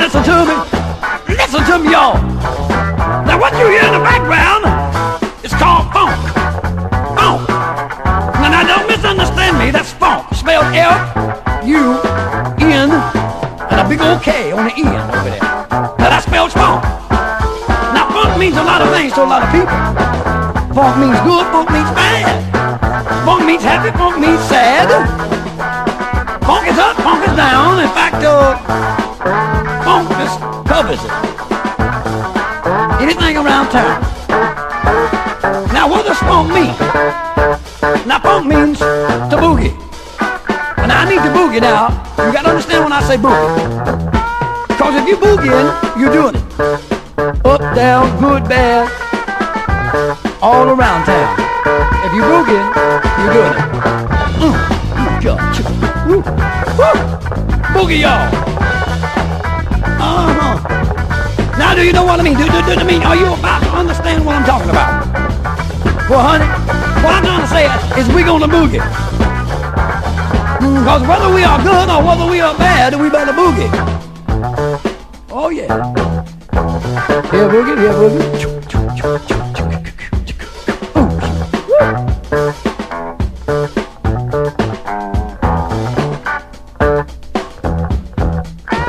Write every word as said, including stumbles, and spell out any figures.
listen to me. Listen to me, y'all. Now what you hear in the background is called funk. Funk. Now, now don't misunderstand me. That's funk. Spelled F U N and a big old K on the end over there. Now that spells funk. Now funk means a lot of things to a lot of people. Funk means good, funk means bad. Funk means happy, funk means sad. Funk is up, funk is down. In fact, uh, funk just covers it. Anything around town. Now what does funk mean? Now funk means to boogie. And I need to boogie now. You gotta understand when I say boogie. Cause if you boogieing, you're doing it. Up, down, good, bad, all around town. If you boogieing, you're doing it. Mm, mm, yeah, woo, woo. Boogie, y'all. Uh-huh. Now do you know what I mean? Do, do, do, do, mean? Are you about to understand what I'm talking about? Well, honey, what I'm trying to say is we're gonna boogie. Because whether we are good or whether we are bad, we better boogie. Oh yeah. Here boogie, here boogie.